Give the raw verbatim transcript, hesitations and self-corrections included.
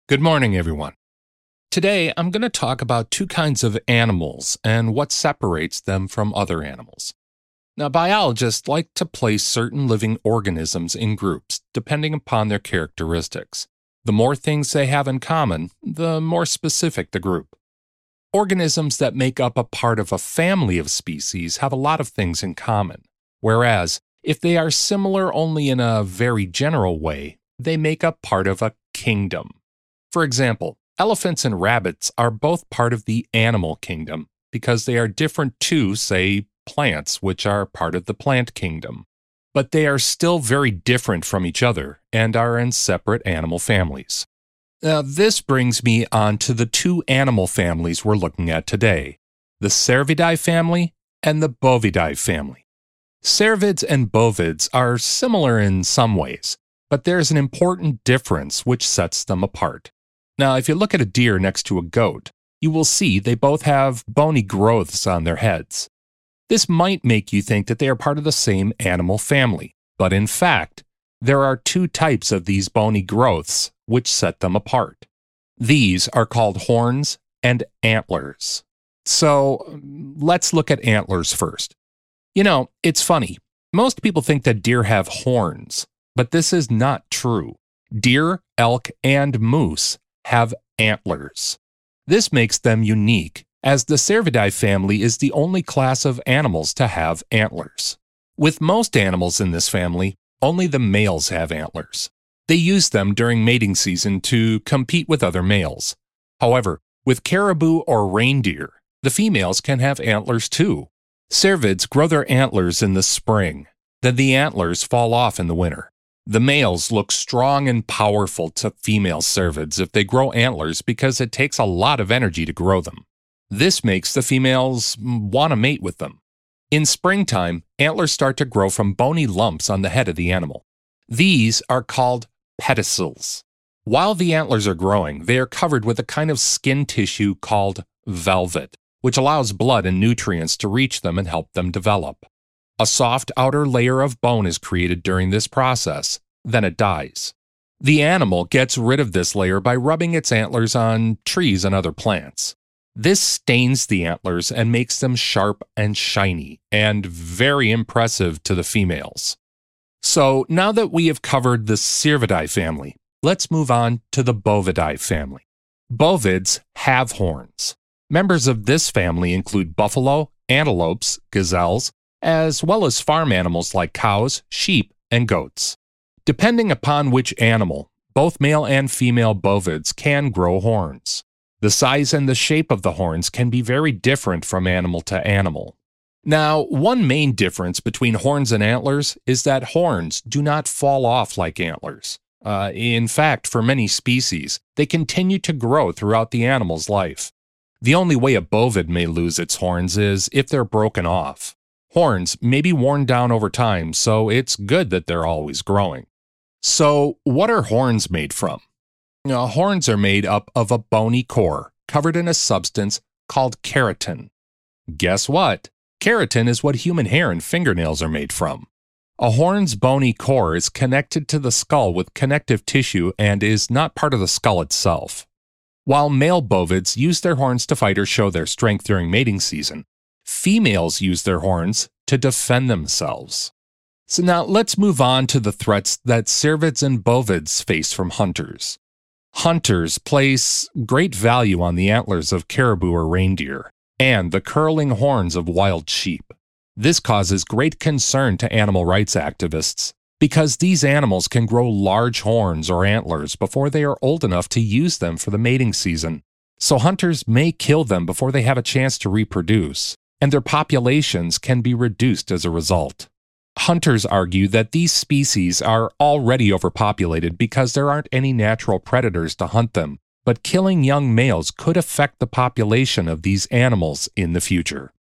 Good morning, everyone. Today, I'm going to talk about two kinds of animals and what separates them from other animals. Now, biologists like to place certain living organisms in groups depending upon their characteristics. The more things they have in common, the more specific the group. Organisms that make up a part of a family of species have a lot of things in common, whereas if they are similar only in a very general way, they make up part of a kingdom. For example, elephants and rabbits are both part of the animal kingdom because they are different to, say, plants, which are part of the plant kingdom. But they are still very different from each other and are in separate animal families. Now, this brings me on to the two animal families we're looking at today, the Cervidae family and the Bovidae family. Cervids and bovids are similar in some ways, but there's an important difference which sets them apart. Now, if you look at a deer next to a goat, you will see they both have bony growths on their heads. This might make you think that they are part of the same animal family, but in fact, there are two types of these bony growths which set them apart. These are called horns and antlers. So, let's look at antlers first. You know, it's funny. Most people think that deer have horns, but this is not true. Deer, elk, and moose have antlers. This makes them unique, as the Cervidae family is the only class of animals to have antlers. With most animals in this family, only the males have antlers. They use them during mating season to compete with other males. However, with caribou or reindeer, the females can have antlers too. Cervids grow their antlers in the spring, then the antlers fall off in the winter. The males look strong and powerful to female cervids if they grow antlers because it takes a lot of energy to grow them. This makes the females want to mate with them. In springtime, antlers start to grow from bony lumps on the head of the animal. These are called pedicels. While the antlers are growing, they are covered with a kind of skin tissue called velvet, which allows blood and nutrients to reach them and help them develop. A soft outer layer of bone is created during this process, then it dies. The animal gets rid of this layer by rubbing its antlers on trees and other plants. This stains the antlers and makes them sharp and shiny, and very impressive to the females. So now that we have covered the Cervidae family, let's move on to the Bovidae family. Bovids have horns. Members of this family include buffalo, antelopes, gazelles, as well as farm animals like cows, sheep, and goats. Depending upon which animal, both male and female bovids can grow horns. The size and the shape of the horns can be very different from animal to animal. Now, one main difference between horns and antlers is that horns do not fall off like antlers. Uh, in fact, for many species, they continue to grow throughout the animal's life. The only way a bovid may lose its horns is if they're broken off. Horns may be worn down over time, so it's good that they're always growing. So, what are horns made from? Now, horns are made up of a bony core covered in a substance called keratin. Guess what? Keratin is what human hair and fingernails are made from. A horn's bony core is connected to the skull with connective tissue and is not part of the skull itself. While male bovids use their horns to fight or show their strength during mating season, females use their horns to defend themselves. So now let's move on to the threats that cervids and bovids face from hunters. Hunters place great value on the antlers of caribou or reindeer and the curling horns of wild sheep. This causes great concern to animal rights activists because these animals can grow large horns or antlers before they are old enough to use them for the mating season. So hunters may kill them before they have a chance to reproduce, and their populations can be reduced as a result. Hunters argue that these species are already overpopulated because there aren't any natural predators to hunt them, but killing young males could affect the population of these animals in the future.